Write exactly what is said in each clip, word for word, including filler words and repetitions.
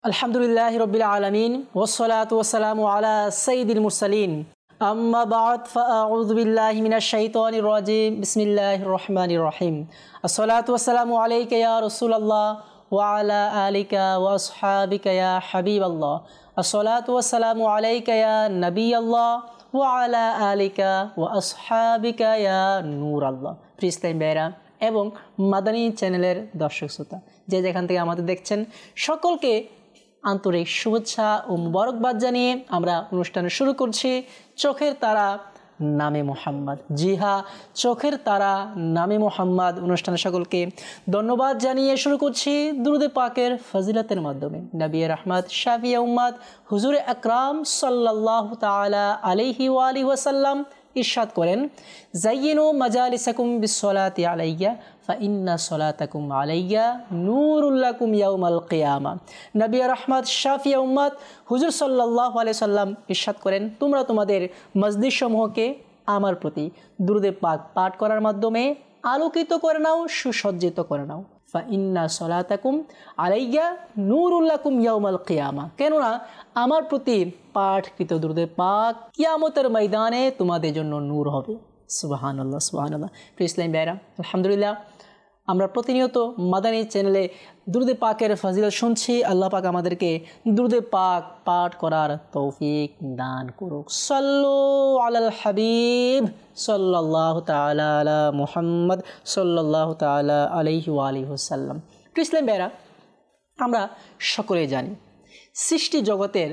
আলহামদুলিল্লাহি রাব্বিল আলামিন ওয়াসসালাতু ওয়াসসালামু আলা সাইয়্যিদিল মুরসালিন আম্মা বা'দ ফাআউযু বিল্লাহি মিনাশ শাইতানির রাজিম বিসমিল্লাহির রহমানির রহিম আসসালাতু ওয়াসসালামু আলাইকা ইয়া রাসূলুল্লাহ ওয়া আলা আলিকা ওয়া আসহাবিকা ইয়া হাবিবাল্লাহ আসসালাতু ওয়াসসালামু আলাইকা ইয়া নবিয়াল্লাহ ওয়া আলা আলিকা ওয়া আসহাবিকা ইয়া নূরাল্লাহ। প্রিয় ইসলামী ভাইরা এবং মাদানী চ্যানেলের দর্শক শ্রোতা যে যেখান থেকে আমাদের দেখছেন সকলকে আন্তরিক শুভেচ্ছা ও মুবারকবাদ জানিয়ে আমরা অনুষ্ঠান শুরু করছি চোখের তারা নামে মোহাম্মদ। জি হ্যাঁ, চোখের তারা নামে মোহাম্মদ অনুষ্ঠানে সকলকে ধন্যবাদ জানিয়ে শুরু করছি দুরূদে পাকের ফজিলতের মাধ্যমে। নবী রাহমাত শাফিয়ে উম্মাত হুজুর আকরাম সাল্লাল্লাহু তাআলা আলাইহি ওয়া আলিহি ওয়াসাল্লাম ইরশাদ করেন, জাইয়িনু মাজালিসাকুম বিসসালাতি আলাইয়া ফাইন্না সলাতাকুম আলাইয়া নূরুল লাকুম ইয়াউমাল কিয়ামা। নবী রাহমাত শাফিয়ে উম্মাত হুজুর সাল্লাল্লাহু আলাইহি সাল্লাম ইরশাদ করেন, তোমরা তোমাদের মসজিদ সমূহকে আমার প্রতি দুরূদে পাক পাঠ করার মাধ্যমে আলোকিত করে নাও, সুসজ্জিত করে নাও। ফাইন্না সলাতাকুম আলাইয়া নূরুল লাকুম ইয়াউমাল কিয়ামা, কেননা আমার প্রতি পাঠকৃত দুরূদে পাক কিয়ামতের ময়দানে তোমাদের জন্য নূর হবে। সুবহানাল্লাহ সুবহানাল্লাহ। প্রিয় ইসলামী ভাইরা, আলহামদুলিল্লাহ আমরা প্রতিনিয়ত মাদানী চ্যানেলে দুরূদে পাকের ফজিলত শুনছি। আল্লাহ পাক আমাদেরকে দুরূদে পাক পাঠ করার তৌফিক দান করুক। সাল্লু আলাল হাবিব সাল্লাল্লাহু তাআলা আলা মুহাম্মদ সাল্লাল্লাহু তাআলা আলাইহি ওয়া আলিহি ওয়াসাল্লাম। প্রিয় ইসলামী ভাইরা, আমরা সকলে জানি সৃষ্টি জগতের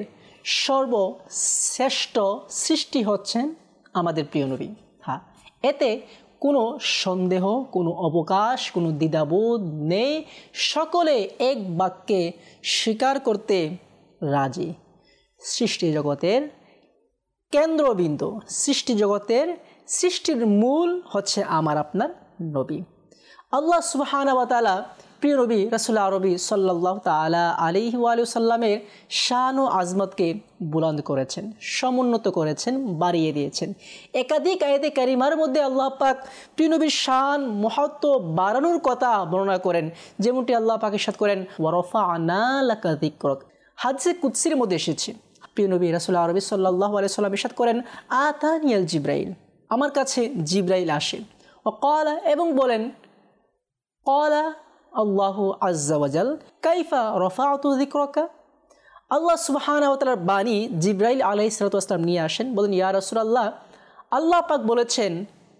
সর্বশ্রেষ্ঠ সৃষ্টি হচ্ছেন আমাদের প্রিয় নবী। হ্যাঁ, এতে কোনো সন্দেহ, কোনো অবকাশ, কোনো দ্বিধাবোধ নেই। সকলে এক বাক্যে স্বীকার করতে রাজি, সৃষ্টি জগতের কেন্দ্রবিন্দু, সৃষ্টি জগতের সৃষ্টির মূল হচ্ছে আমার আপনার নবী। আল্লাহ সুবহানাহু ওয়া তাআলা প্রিয় নবী রাসূল আরবি সাল্লাল্লাহু তাআলা আলাইহি ওয়া সাল্লামের শান ও আজমতকে বুলন্দ করেছেন, সমুন্নত করেছেন, বাড়িয়ে দিয়েছেন। একাধিক আয়াতে কারিমার মধ্যে আল্লাহ পাক প্রিয় নবীর শান মহত্ব বাড়ানোর কথা বর্ণনা করেন, যেমনটি আল্লাহ পাক ইরশাদ করেন, ওয়া রাফা'না লাকা যিকরাক। হাদিসে কুদসির মধ্যে এসেছে, প্রিয় নবী রাসূল আরবি সাল্লাল্লাহু আলাইহি সাল্লাম ইরশাদ করেন, আতানিয়াল জিবরাইল, আমার কাছে জিবরাইল আসে, ওয়া ক্বালা, এবং বলেন, ক্বালা আল্লাহু আজ্জা ওয়াজাল কাইফা রাফা'তু যিকরাকা। আল্লাহ সুবহানাহু ওয়া তাআলার বাণী জিবরাইল আলাইহিস সালাতু ওয়াস সালাম নিয়ে আসেন, বলেন, ইয়া রাসূলুল্লাহ, আল্লাহ পাক বলেছেন,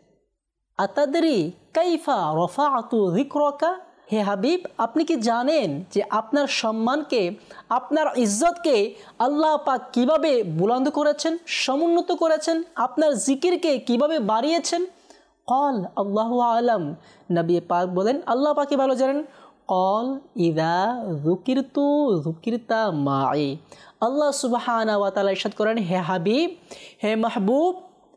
আতাদরি কাইফা রাফা'তু যিকরাকা, হে হাবিব, আপনি কি জানেন যে আপনার সম্মানকে, আপনার ইজ্জতকে আল্লাহ পাক কিভাবে বুলন্দ করেছেন, সমুন্নত করেছেন, আপনার জিকিরকে কিভাবে বাড়িয়েছেন? কল আল্লাহু আলাম, নবী পাক বলেন, আল্লাহ পাকই ভালো জানেন। কল ইদা যুকিরতু যুকিরতা মাই। আল্লাহ সুবহানাহু ওয়া তাআলা ইরশাদ করেন, হে হাবিব, হে মাহবুব,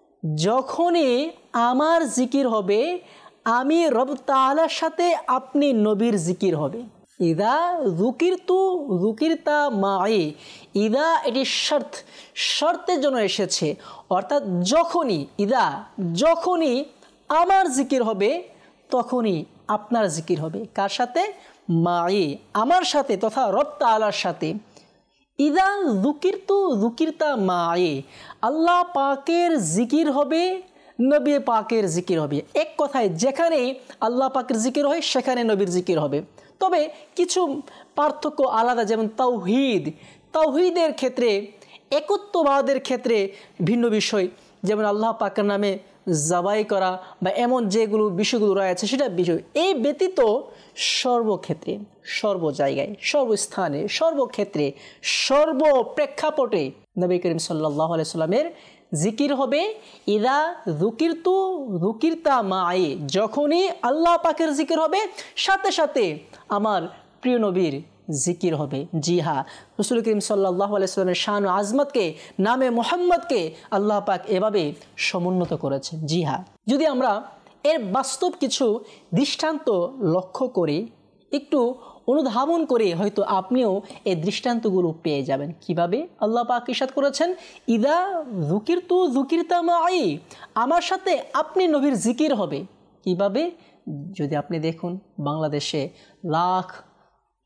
যখনই আমার জিকির হবে আমি রব তাআলার সাথে আপনি নবীর জিকির হবে। ইদা যুকিরতু যুকিরতা মাই, ইদা এটি শর্ত, শর্তের জন্য এসেছে, অর্থাৎ যখনই, ইদা যখনই আমার জিকির হবে তখনই আপনার জিকির হবে। কার সাথে? মাই, আমার সাথে, তথা রব তাআলার সাথে। ইদা যুকিরতু যুকিরতা মাই, আল্লাহ পাকের জিকির হবে, নবী পাকের জিকির হবে। এক কথায় যেখানে আল্লাহ পাকের জিকির হয় সেখানে নবীর জিকির হবে। তবে কিছু পার্থক্য আলাদা, যেমন তাওহীদ, তাওহীদের ক্ষেত্রে, একত্ববাদের ক্ষেত্রে ভিন্ন বিষয়, যেমন আল্লাহ পাকের নামে জবাই করা বা এমন যেগুলো বিষয়গুলো রয়েছে সেটা বিষয়। এই ব্যতীত সর্বক্ষেত্রে, সর্ব জায়গায়, সর্বস্থানে, সর্বক্ষেত্রে, সর্ব প্রেক্ষাপটে নবী করিম সাল্লাল্লাহু আলাইহি সাল্লামের জিকির হবে ইদা যুকিরতু যুকিরতা মাই, যখনই আল্লাহ পাকের জিকির হবে সাথে সাথে আমার প্রিয় নবীর জিকির হবে। জি হ্যাঁ, রাসূল করিম সাল্লাল্লাহু আলাইহি সাল্লামের শান ও আজমতকে, নামে মুহাম্মদকে আল্লাহ পাক এভাবে সমুন্নত করেছেন। জি হ্যাঁ, যদি আমরা এর বাস্তব কিছু দৃষ্টান্ত লক্ষ্য করি, একটু অনুধাবন করে, হয়তো আপনিও এই দৃষ্টান্তগুলো পেয়ে যাবেন। কিভাবে আল্লাহ পাক ইরশাদ করেছেন, ইদা যুকিরতু যুকিরতা মাই, আমার সাথে আপনি নবীর জিকির হবে। কিভাবে? যদি আপনি দেখুন, বাংলাদেশে লাখ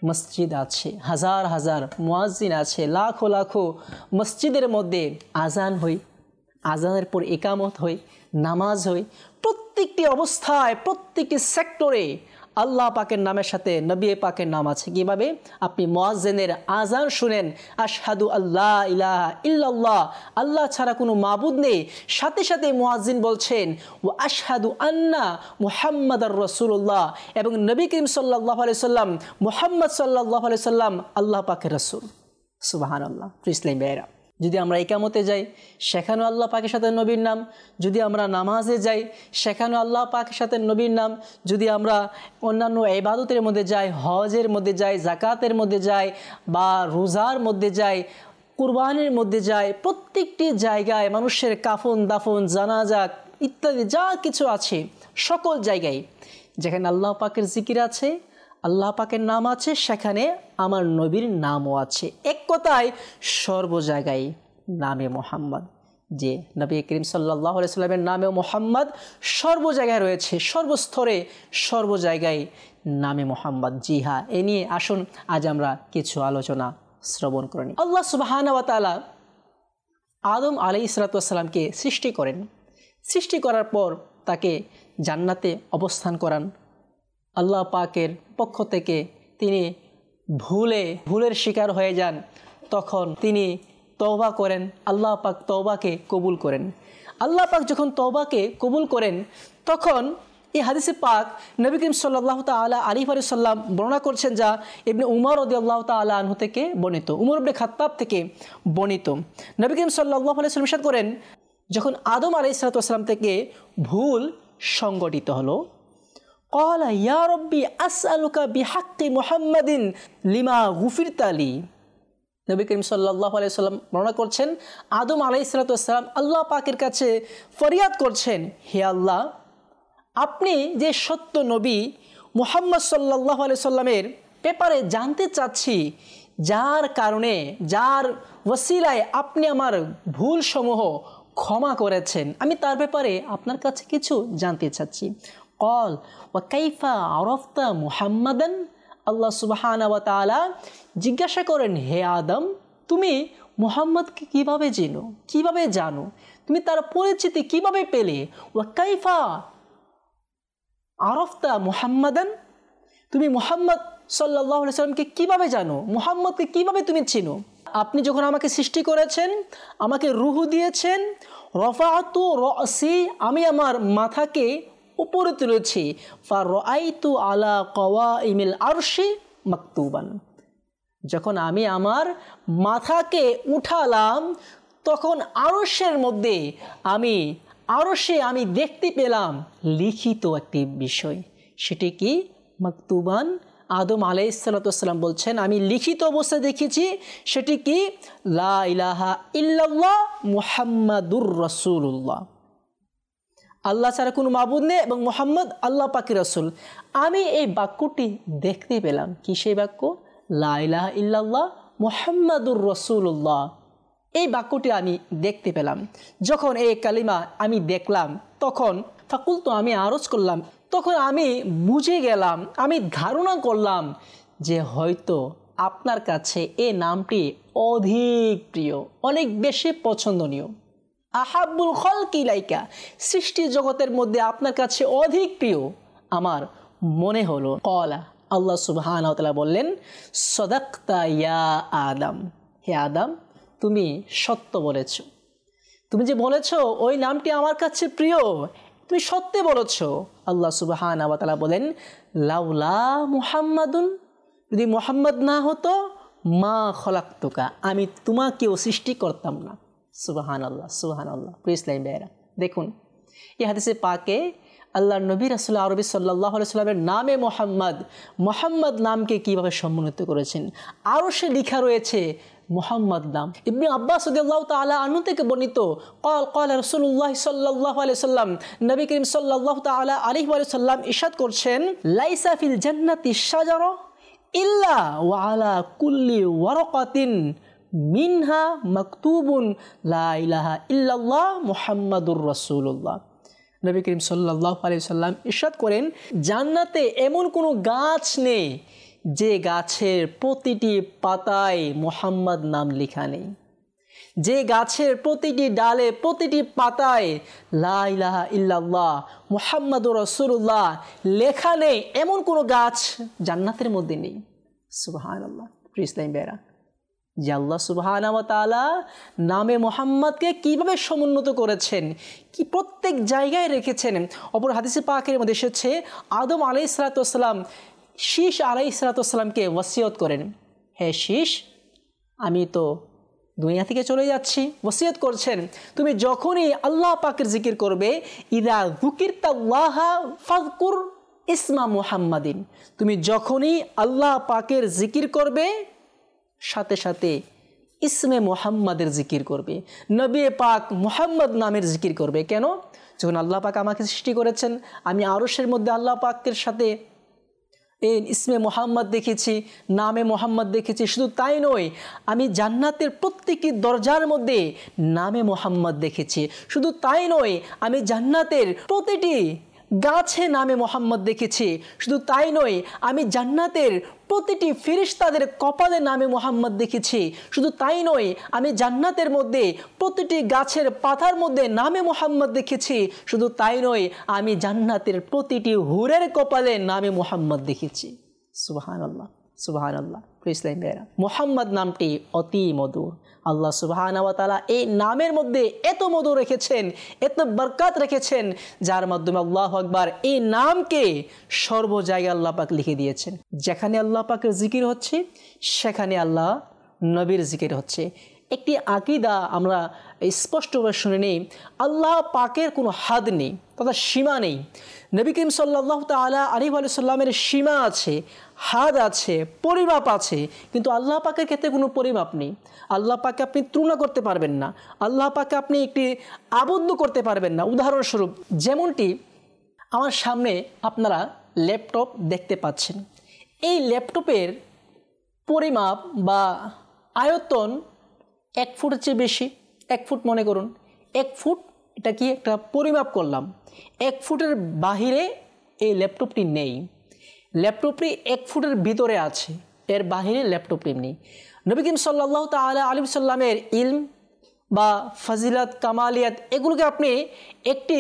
মসজিদ আছে, হাজার হাজার মুয়াজ্জিন আছে, লাখো লাখো মসজিদের মধ্যে আজান হয়, আজানের পর ইকামত হয়, নামাজ হয়। প্রত্যেকটি অবস্থায় প্রত্যেকটি সেক্টরে আল্লাহ পাকের নামের সাথে নবী পাকের নাম আছে। কীভাবে? আপনি মুয়াজ্জিনের আজান শুনেন, আশহাদু আল্লাহ ইলাহা ইল্লাল্লাহ, আল্লাহ ছাড়া কোনো মাবুদ নেই, সাথে সাথে মুয়াজ্জিন বলছেন ও আশহাদু আন্না মুহাম্মাদার রাসূলুল্লাহ, এবং নবী করিম সাল্লাল্লাহু আলাইহি সাল্লাম মুহাম্মদ সাল্লাল্লাহু আলাইহি সাল্লাম আল্লাহ পাকের রাসূল। সুবহানাল্লাহ। ইসলাম ভাইরা, যদি আমরা ইকামতে যাই সেখানেও আল্লাহ পাকের সাথে নবীর নাম, যদি আমরা নামাজে যাই সেখানেও আল্লাহ পাকের সাথে নবীর নাম, যদি আমরা অন্যান্য ইবাদতের মধ্যে যাই, হজের মধ্যে যাই, যাকাতের মধ্যে যাই, বা রোজার মধ্যে যাই, কুরবানির মধ্যে যাই, প্রত্যেকটি জায়গায় মানুষের কাফন দাফন জানাজা ইত্যাদি যা কিছু আছে সকল জায়গায় যেখানে আল্লাহ পাকের জিকির আছে, আল্লাহ পাকের নাম আছে, সেখানে আমার নবীর নামও আছে। এক কথায় সর্ব জায়গায় নামে মোহাম্মদ, যে নবী করিম সাল্লাল্লাহু আলাইহি সাল্লামের নামেও মোহাম্মদ সর্ব জায়গায় রয়েছে, সর্বস্তরে সর্ব জায়গায় নামে মোহাম্মদ। জি হ্যাঁ, এ নিয়ে আসুন আজ আমরা কিছু আলোচনা শ্রবণ করে নিই। আল্লাহ সুবহানাহু ওয়া তাআলা আদম আলাইহিস সালাতু ওয়াস সালামকে সৃষ্টি করেন। সৃষ্টি করার পর তাকে জান্নাতে অবস্থান করান। আল্লাহ পাকের পক্ষ থেকে তিনি ভুলে ভুলের শিকার হয়ে যান, তখন তিনি তওবা করেন, আল্লাহ পাক তওবাকে কবুল করেন। আল্লাহ পাক যখন তওবাকে কবুল করেন তখন এই হাদিসে পাক নবী করিম সাল্লাল্লাহু তাআলা আলাইহি ওয়া সাল্লাম বর্ণনা করছেন, যা ইবনে উমর রাদিয়াল্লাহু তাআলা আনহু থেকে বর্ণিত, উমর ইবনে খাত্তাব থেকে বর্ণিত। নবী করিম সাল্লাল্লাহু আলাইহি ওয়াসাল্লাম ইরশাদ করেন, যখন আদম আলাইহিস সালাম থেকে ভুল সংগঠিত হলো, ক্বালা ইয়া রব্বি আসআলুকা বিহাক্কি মুহাম্মাদিন লিমা গুফিরতা লি। নবী করিম সাল্লাল্লাহু আলাইহি ওয়াসাল্লাম বর্ণনা করছেন, আদম আলাইহিস সালাম আল্লাহ পাকের কাছে ফরিয়াদ করছেন, হে আল্লাহ, আপনি যে সত্য নবী মুহাম্মদ সাল্লাল্লাহু আলাইহি সাল্লামের ব্যাপারে জানতে চাচ্ছি, যার কারণে যার ওসিলায় আপনি আমার ভুলসমূহ ক্ষমা করেছেন, আমি তার ব্যাপারে আপনার কাছে কিছু জানতে চাচ্ছি। কল ওয়া কাইফা আরাফতা মুহাম্মাদান, আল্লাহ সুবহানাহু ওয়া তাআলা জিজ্ঞাসা করেন, হে আদম, তুমি মুহাম্মদকে কিভাবে চেনো, কিভাবে জানো, তুমি তার পরিচিতি কিভাবে পেলে? ওয়া কাইফা আরাফতা মুহাম্মাদান, তুমি মুহাম্মদ সাল্লাল্লাহু আলাইহি সাল্লামকে কিভাবে জানো, মুহাম্মদকে কিভাবে তুমি চিনো? আপনি যখন আমাকে সৃষ্টি করেছেন, আমাকে রূহ দিয়েছেন, রফাআতু রাসি, আমি আমার মাথাকে উপরে তুলেছি, ফারাআইতু আলা কাওয়াইমিল আরশি মাকতুবান, যখন আমি আমার মাথাকে উঠালাম তখন আরশের মধ্যে আমি আরশে আমি দেখতে পেলাম লিখিত একটি বিষয়। সেটি কি? মাকতুবান। আদম আলাইহিস সালাতু ওয়াস সালাম বলছেন, আমি লিখিত অবস্থায় দেখেছি। সেটি কি? লা ইলাহা ইল্লাল্লাহ মুহাম্মাদুর রাসূলুল্লাহ, আল্লাহ ছাড়া কোনো মাবুদ নেই এবং মুহাম্মদ আল্লাহ পাকের রাসূল। আমি এই বাক্যটি দেখতে পেলাম। কি সেই বাক্য? লা ইলাহা ইল্লাল্লাহ মুহাম্মাদুর রাসূলুল্লাহ, এই বাক্যটি আমি দেখতে পেলাম। যখন এই কালিমা আমি দেখলাম তখন ফাকুলতু, আমি আরজ করলাম, তখন আমি বুঝে গেলাম, আমি ধারণা করলাম যে হয়তো আপনার কাছে এই নামটি অধিক প্রিয়, অনেক বেশি পছন্দনীয়। আহাব্বুল খালকি ইলাইকা, সৃষ্টি জগতের মধ্যে আপনার কাছে অধিক প্রিয় আমার মনে হলো। ক্বালা, আল্লাহ সুবহানাহু ওয়া তাআলা বললেন, সাদাকতা ইয়া আদম, হে আদম, তুমি সত্য বলেছ। তুমি যে বলেছ ওই নামটি আমার কাছে প্রিয়, তুমি সত্য বলেছ। আল্লাহ সুবহানাহু ওয়া তাআলা বলেন, লাউলা মুহাম্মাদুন, যদি মুহাম্মদ না হতো, মা খলাকতুকা, আমি তোমাকেও সৃষ্টি করতাম না। সুবহানাল্লাহ, সুবহানাল্লাহ। প্রিয় ইসলামী ভাইয়েরা, দেখুন এই হাদিসে পাকে আল্লাহর নবী রাসূল আরবি সাল্লাল্লাহু আলাইহি সাল্লামের নামে মুহাম্মদ, মুহাম্মদ নামকে কিভাবে সম্মানিত করেছেন। আরও সে লেখা রয়েছে মুহাম্মদ নাম। ইবনে আব্বাস রাদিয়াল্লাহু তাআলা আনহু থেকে বর্ণিত, قال قال রাসূলুল্লাহ সাল্লাল্লাহু আলাইহি সাল্লাম, নবী করিম সাল্লাল্লাহু তাআলা আলাইহি ওয়া সাল্লাম ইরশাদ করছেন, লাইসা ফিল জান্নাতি শাজারা ইল্লা ওয়া আলা কুল্লি ওয়ারাকাতিন মিনহা মাকতুবুন লা ইলাহা ইল্লাল্লাহ মুহাম্মাদুর রাসূলুল্লাহ। নবী করিম সাল্লাল্লাহু আলাইহি সাল্লাম ইরশাদ করেন, জান্নাতে এমন কোনো গাছ নেই যে গাছের প্রতিটি পাতায় মুহাম্মদ নাম লেখা নেই, যে গাছের প্রতিটি ডালে প্রতিটি পাতায় লা ইলাহা ইল্লাল্লাহ মুহাম্মাদুর রাসূলুল্লাহ লেখা নেই, এমন কোনো গাছ জান্নাতের মধ্যে নেই। সুবহানাল্লাহ। প্রিয় ইসলামী ভাইরা, যে আল্লাহ সুবহানাহু ওয়া তাআলা নামে মুহাম্মদকে কিভাবে সমুন্নত করেছেন, কি প্রত্যেক জায়গায় রেখেছেন। অপর হাদিসে পাকের মধ্যে এসেছে আদম আলাইহিস সালাতু ওয়াস সালাম শীষ আলাইহিস সালাতু ওয়াস সালামকে ওসিয়ত করেন, হে শীষ, আমি তো দুনিয়া থেকে চলে যাচ্ছি, ওসিয়ত করছেন তুমি যখনই আল্লাহ পাকের জিকির করবে, ইদা যুকিরতাল্লাহা ফাযকুর ইসমা মুহাম্মাদিন, তুমি যখনই আল্লাহ পাকের জিকির করবে সাথে সাথে ইসমে মুহাম্মাদের জিকির করবে, নবী পাক মুহাম্মদ নামের জিকির করবে। কেন? যখন আল্লাহ পাক আমাকে সৃষ্টি করেছেন, আমি আরশের মধ্যে আল্লাহ পাকের সাথে এই ইসমে মুহাম্মদ দেখেছি, নামে মুহাম্মদ দেখেছি। শুধু তাই নয়, আমি জান্নাতের প্রত্যেকটি দরজার মধ্যে নামে মুহাম্মদ দেখেছি। শুধু তাই নয়, আমি জান্নাতের প্রতিটি গাছে নামে মুহাম্মদ দেখেছি। শুধু তাই নয়, আমি জান্নাতের প্রতিটি ফেরেশতাদের কপালে নামে মুহাম্মদ দেখেছি। শুধু তাই নয়, আমি জান্নাতের মধ্যে প্রতিটি গাছের পাতার মধ্যে নামে মুহাম্মদ দেখেছি। শুধু তাই নয়, আমি জান্নাতের প্রতিটি হুরের কপালে নামে মুহাম্মদ দেখেছি। সুবহানাল্লাহ, সুবহানাল্লাহ। প্রিয় ইসলামী ভাইরা, মুহাম্মদ নামটি অতি মধুর। আল্লাহ সুবহানাহু ওয়া তাআলা এই নামের মধ্যে এত মধু রেখেছেন, এত বরকত রেখেছেন, যার মাধ্যমে আল্লাহু আকবার এই নামকে সর্ব জায়গায় আল্লাহ পাক লিখে দিয়েছেন। যেখানে আল্লাহ পাকের জিকির হচ্ছে সেখানে আল্লাহ নবীর জিকির হচ্ছে। একটি আকীদা আমরা স্পষ্টভাবে শুনে নেই, আল্লাহ পাকের কোনো হাদ নেই তথা সীমা নেই। নবী করিম সাল্লাল্লাহু তাআলা আলাইহি ওয়া সাল্লামের সীমা আছে, হাদ আছে, পরিমাপ আছে, কিন্তু আল্লাহ পাকের ক্ষেত্রে কোনো পরিমাপ নেই। আল্লাহ পাকে আপনি তুলনা করতে পারবেন না, আল্লাহ পাকে আপনি একটি আবদ্ধ করতে পারবেন না। উদাহরণস্বরূপ, যেমনটি আমার সামনে আপনারা ল্যাপটপ দেখতে পাচ্ছেন, এই ল্যাপটপের পরিমাপ বা আয়তন এক ফুটের চেয়ে বেশি। এক ফুট মনে করুন, এক ফুট, এটা কি একটা পরিমাপ করলাম। এক ফুটের বাহিরে এই ল্যাপটপটি নেই, ল্যাপটপটি এক ফুটের ভিতরে আছে, এর বাহিরে ল্যাপটপটি নেই। নবী করিম সাল্লাল্লাহু তাআলা আলাইহি ওয়াসাল্লামের ইলম বা ফজিলত, কামালিয়াত, এগুলোকে আপনি একটি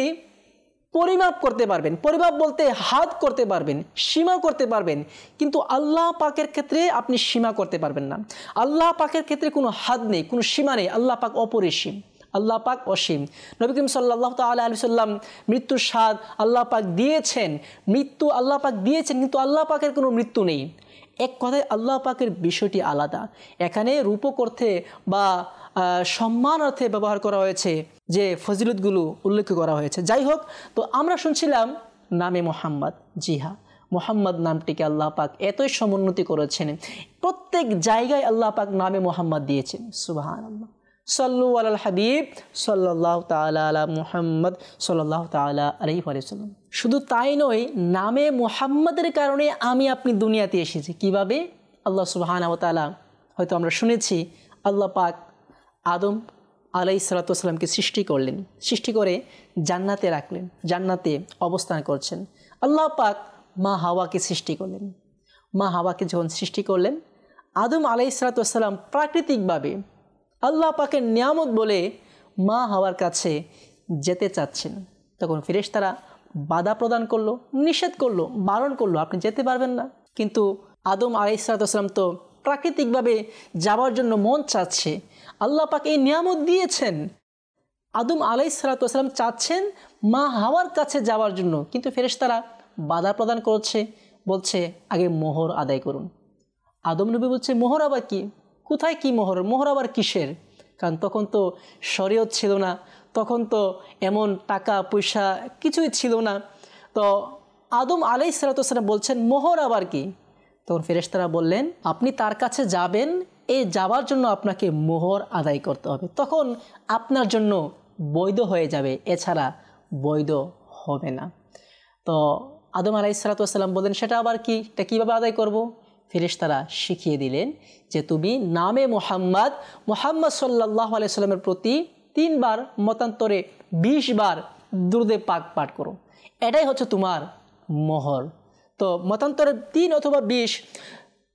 পরিমাপ করতে পারবেন। পরিমাপ বলতে হাদ করতে পারবেন, সীমা করতে পারবেন, কিন্তু আল্লাহ পাকের ক্ষেত্রে আপনি সীমা করতে পারবেন না। আল্লাহ পাকের ক্ষেত্রে কোনো হাদ নেই, কোনো সীমা নেই। আল্লাহ পাক অপরিসীম, আল্লাহ পাক অসীম। নবী করিম সাল্লাল্লাহু তাআলা আলাইহি ওয়াসাল্লাম মৃত্যুর স্বাদ আল্লাহ পাক দিয়েছেন, মৃত্যু আল্লাহ পাক দিয়েছেন, কিন্তু আল্লাহ পাকের কোনো মৃত্যু নেই। এক কথায় আল্লাহ পাকের বিষয়টি আলাদা। এখানে রূপক অর্থে বা সম্মান অর্থে ব্যবহার করা হয়েছে, যে ফজিলতগুলো উল্লেখ করা হয়েছে। যাই হোক, তো আমরা শুনছিলাম নামে মুহাম্মদ। জি হ্যাঁ, মুহাম্মদ নামটিকে আল্লাহ পাক এতই সমুন্নতি করেছেন, প্রত্যেক জায়গায় আল্লাহ পাক নামে মুহাম্মদ দিয়েছেন। সুবহানাল্লাহ। সাল্লু আলাল হাবিব সাল্লাল্লাহু তাআলা আলা মুহাম্মদ সাল্লাল্লাহু তাআলা আলাইহি ওয়া সাল্লাম। শুধু তাই নয়, নামে মুহাম্মদের কারণে আমি আপনি দুনিয়াতে এসেছি। কিভাবে? আল্লাহ সুবহানাহু ওয়া তাআলা, হয়তো আমরা শুনেছি, আল্লাহ পাক আদম আলাইহিস সালাতু ওয়াস সালামকে সৃষ্টি করলেন, সৃষ্টি করে জান্নাতে রাখলেন, জান্নাতে অবস্থান করছেন। আল্লাহ পাক মা হাওয়াকে সৃষ্টি করলেন। মা হাওয়াকে যখন সৃষ্টি করলেন, আদম আলাইহিস সালাতু ওয়াস সালাম প্রাকৃতিকভাবে আল্লাহ পাকের নিয়ামত বলে মা হাওয়ার কাছে যেতে চাচ্ছেন, তখন ফেরেশতারা বাধা প্রদান করলো, নিষেধ করলো, বারণ করলো, আপনি যেতে পারবেন না। কিন্তু আদম আলাইহিস সালাতু ওয়াস সালাম তো প্রাকৃতিকভাবে যাওয়ার জন্য মন চাচ্ছে, আল্লাহ পাক এই নিয়ামত দিয়েছেন। আদম আলাইহিস সালাতু ওয়াস সালাম চাচ্ছেন মা হাওয়ার কাছে যাওয়ার জন্য, কিন্তু ফেরেশতারা বাধা প্রদান করছে, বলছে আগে মোহর আদায় করুন। আদম নবী বলছে মোহর আবার কি? কোথায় কি মোহর? মোহর আবার কিসের? কারণ তখন তো শরীয়ত ছিল না, তখন তো এমন টাকা পয়সা কিছুই ছিল না। তো আদম আলাইহিস সালাতু ওয়াস সালাম বলছেন মোহর আবার কি? তখন ফেরেশতারা বললেন, আপনি তার কাছে যাবেন, এই যাওয়ার জন্য আপনাকে মোহর আদায় করতে হবে, তখন আপনার জন্য বৈধ হয়ে যাবে, এছাড়া বৈধ হবে না। তো আদম আলাইহিস সালাতু ওয়াস সালাম বললেন সেটা আবার কি? এটা কীভাবে আদায় করব? ফেরেশতারা শিখিয়ে দিলেন যে তুমি নামে মুহাম্মদ মুহাম্মদ সাল্লাল্লাহু আলাইহি সাল্লামের প্রতি তিনবার মতান্তরে বিশ বার দুরূদে পাক পাঠ করো, এটাই হচ্ছে তোমার মোহর। তো মতান্তরে তিন অথবা বিশ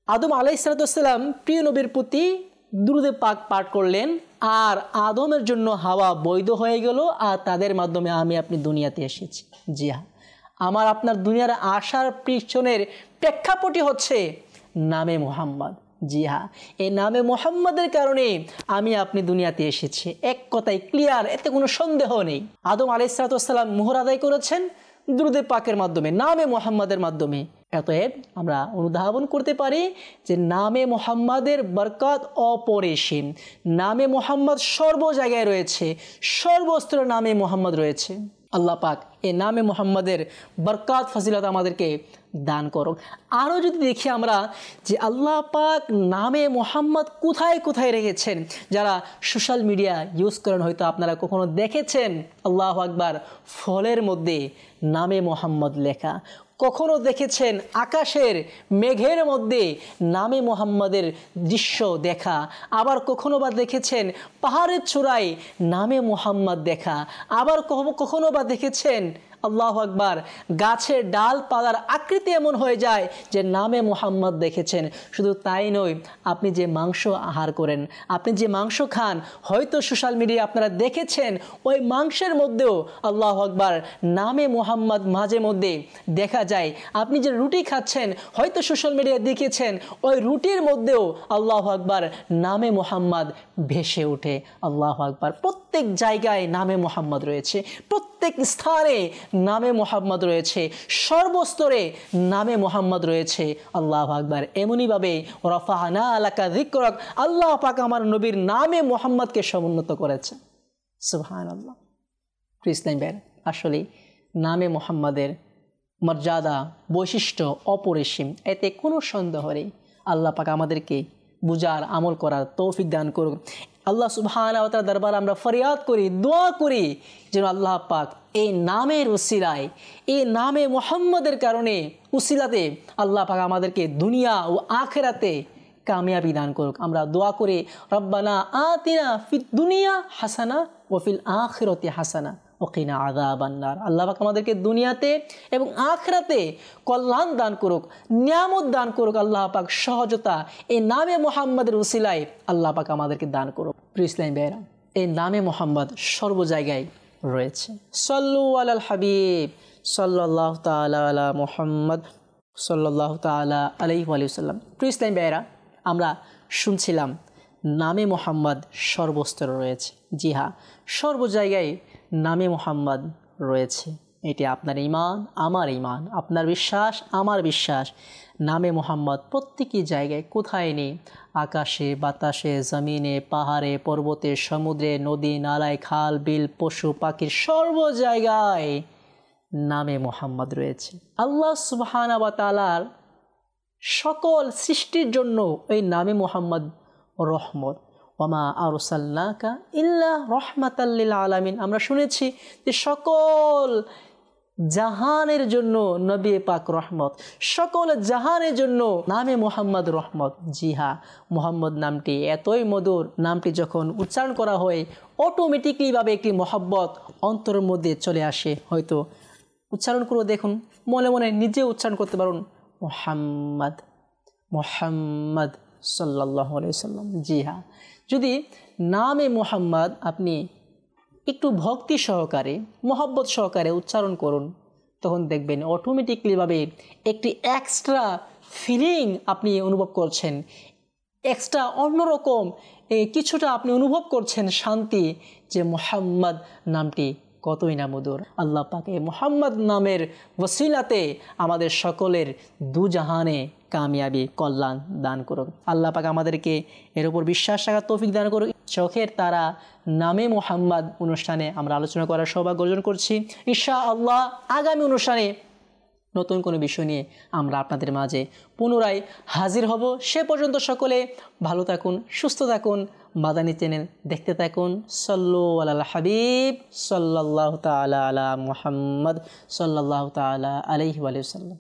আদম আলাইহিস সালাম প্রিয় নবীর প্রতি দুরূদে পাক পাঠ করলেন, আর আদমের জন্য হাওয়া বৈধ হয়ে গেল, আর তাদের মাধ্যমে আমি আপনি দুনিয়াতে এসেছি। জি হ্যাঁ, আমার আপনার দুনিয়ার আসার পিছনের প্রেক্ষাপটই হচ্ছে নামে মুহাম্মদ। জি হ্যাঁ, এই নামে মুহাম্মাদের কারণে আমি আপনি দুনিয়াতে এসেছি, এক কথায় ক্লিয়ার, এতে কোনো সন্দেহ নেই। আদম আলাইহিস সালাম মোহর আদায় করেছেন দুরূদে পাকের মাধ্যমে, নামে মুহাম্মাদের মাধ্যমে। অতএব আমরা অনুধাবন করতে পারি যে নামে মুহাম্মাদের বরকত অপরিসীম। নামে মুহাম্মদ সর্ব জায়গায় রয়েছে, সর্বস্তরে নামে মুহাম্মদ রয়েছে। আল্লাহ পাক এই নামে মুহাম্মাদের বরকত ফজিলত আমাদেরকে দান করুক। আরও যদি দেখি আমরা যে আল্লাহ পাক নামে মুহাম্মদ কোথায় কোথায় রেখেছেন, যারা সোশ্যাল মিডিয়া ইউজ করেন হয়তো আপনারা কখনো দেখেছেন, আল্লাহু আকবার, ফলের মধ্যে নামে মুহাম্মদ লেখা। কখনো দেখেছেন আকাশের মেঘের মধ্যে নামে মুহাম্মাদের দৃশ্য দেখা। আবার কখনো বা দেখেছেন পাহাড়ের চূড়ায় নামে মুহাম্মদ দেখা। আবার কখনো বা দেখেছেন আল্লাহু আকবার গাছের ডালপালার আকৃতি এমন হয়ে যায় যে নামে মুহাম্মদ দেখেছেন। শুধু তাই নয়, আপনি যে মাংস আহার করেন, আপনি যে মাংস খান, হয়তো সোশ্যাল মিডিয়ায় আপনারা দেখেছেন ওই মাংসের মধ্যেও আল্লাহু আকবার নামে মুহাম্মদ মাঝে মধ্যে দেখা যায়। আপনি যে রুটি খাচ্ছেন, হয়তো সোশ্যাল মিডিয়ায় দেখেছেন ওই রুটির মধ্যেও আল্লাহু আকবার নামে মুহাম্মদ ভেসে ওঠে। আল্লাহু আকবার, প্রত্যেক জায়গায় নামে মুহাম্মদ রয়েছে, প্রত্যেক স্থানে নামে মুহাম্মদ রয়েছে, সর্বস্তরে নামে মুহাম্মদ রয়েছে। আল্লাহু আকবার। এমনিভাবে রাফা'না লাকা যিকরাক, আল্লাহ পাক আমার নবীর নামে মুহাম্মদকে সমুন্নত করেছে। সুবহানাল্লাহ। ইসলাম ভাই, আসলে নামে মুহাম্মাদের মর্যাদা বৈশিষ্ট্য অপরিসীম, এতে কোনো সন্দেহ নেই। আল্লাহ পাক আমাদেরকে বুঝার আমল করার তৌফিক দান করুন। আল্লাহ সুবহানাহু ওয়া তাআলার দরবারে আমরা ফরিয়াদ করি, দোয়া করি যেন আল্লাহ পাক এই নামের উসিলায়, এই নামে মুহাম্মদের কারণে উসিলাতে আল্লাহ পাক আমাদেরকে দুনিয়া ও আখিরাতে কামিয়াবি দান করুক। আমরা দোয়া করি, রব্বানা আতিনা ফিদ দুনিয়া হাসানা ওয়া ফিল আখিরাতি হাসানা ওয়া কিনা আযাবান নার। আল্লাহ পাক আমাদেরকে দুনিয়াতে এবং আখিরাতে কল্যাণ দান করুক, নিয়ামত দান করুক। আল্লাহ পাক সহজতা এই নামে মুহাম্মদের উসিলায় আল্লাহ পাক আমাদেরকে দান করুক। প্রিয় ইসলামী ভাইরা, এই নামে মুহাম্মদ সর্ব জায়গায় রয়েছে। সাল্লু আলাল হাবিব সাল্লাল্লাহু তাআলা আলা মুহাম্মদ সাল্লাল্লাহু তাআলা আলাইহি ওয়া সাল্লাম। প্রিয় ইসলামী ভাইরা, আমরা শুনছিলাম নামে মুহাম্মদ সর্বস্তরে রয়েছে। জি হ্যাঁ, সর্ব জায়গায় নামে মুহাম্মদ রয়েছে। এটি আপনার ঈমান, আমার ঈমান, আপনার বিশ্বাস, আমার বিশ্বাস। নামে মুহাম্মদ প্রত্যেকই জায়গায়, কোথায় নেই, আকাশে বাতাসে, জমিনে, পাহাড়ে, পর্বতে, সমুদ্রে, নদী নালায়, খাল বিল, পশু পাখির সর্ব জায়গায় নামে মুহাম্মদ রয়েছে। আল্লাহ সুবহানাহু ওয়া তাআলার সকল সৃষ্টির জন্য এই নামে মুহাম্মদ রহমত। ওয়ামা আরসালনাকা ইল্লা রাহমাতাল লিল আলামিন। আমরা শুনেছি যে সকল জাহানের জন্য নবী পাক রহমত, সকল জাহানের জন্য নামে মুহাম্মদ রহমত। জি হ্যাঁ, মুহাম্মদ নামটি এতই মধুর, নামটি যখন উচ্চারণ করা হয় অটোমেটিকলিভাবে একটি মহব্বত অন্তরের মধ্যে চলে আসে। হয়তো উচ্চারণ করে দেখুন, মনে মনে নিজে উচ্চারণ করতে পারুন, মুহাম্মদ মুহাম্মদ সাল্লাল্লাহু আলাইহি সাল্লাম। জি হ্যাঁ, যদি নামে মুহাম্মদ আপনি একটু ভক্তি সহকারে, মহব্বত সহকারে উচ্চারণ করুন, তখন দেখবেন অটোমেটিকলিভাবে একটি এক্সট্রা ফিলিং আপনি অনুভব করছেন, এক্সট্রা অন্যরকম কিছুটা আপনি অনুভব করছেন, শান্তি, যে মুহাম্মদ নামটি কতই না মধুর। আল্লাহ পাক এই মুহাম্মদ নামের ওসিলাতে আমাদের সকলের দুজাহানে কামিয়াবি কল্যাণ দান করুক। আল্লাহ পাক আমাদেরকে এর উপর বিশ্বাস রাখার তৌফিক দান করুক। চোখের তারা নামে মুহাম্মদ অনুষ্ঠানে আমরা আলোচনা করার সৌভাগ্য অর্জন করছি। ইনশাআল্লাহ আগামী অনুষ্ঠানে নতুন কোনো বিষয় নিয়ে আমরা আপনাদের মাঝে পুনরায় হাজির হব। সে পর্যন্ত সকলে ভালো থাকুন, সুস্থ থাকুন, মাদানী চ্যানেল দেখতে থাকুন। সাল্লু আলাল হাবিব সাল্লাল্লাহু তাআলা আলা মুহাম্মদ সাল্লাল্লাহু তাআলা আলাইহি ওয়া সাল্লাম।